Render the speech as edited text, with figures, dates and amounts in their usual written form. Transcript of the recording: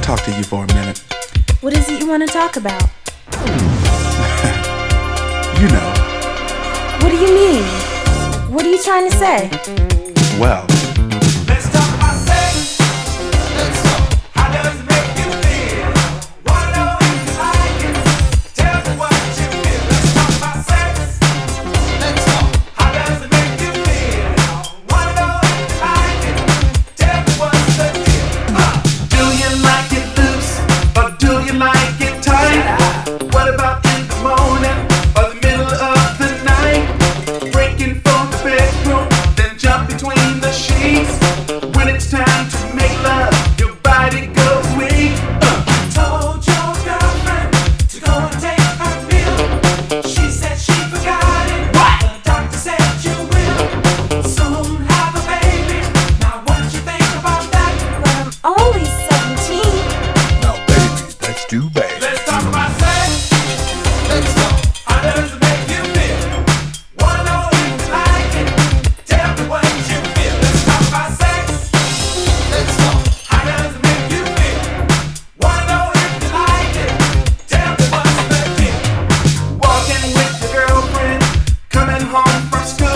talk to you for a minute? What is it you want to talk about? You know. What do you mean? What are you trying to say? Well, Let's talk about sex. Let's talk. How does it make you feel? Wanna know if you like it? Tell me what you feel. Let's talk about sex. Let's talk. How does it make you feel? Wanna know if you like it? Tell me what's the deal. Do you like it loose or do you like it tight? What about in the morning or the middle of the night? Breaking from the bedroom, then jump between the sheets. When it's time to make love, your body goes weak. Told your girlfriend to go and take her pill. She said she forgot it. What? The doctor said you will soon have a baby. Now what you think about that? But I'm only 17. now baby, that's too bad. Let's talk about sex. Let's talk. How does it make you feel? Wanna know if you like it? Tell me what you feel. Let's talk about sex. Let's talk. How does it make you feel? Wanna know if you like it? Tell me what's the deal. Walking with your girlfriend, coming home from school.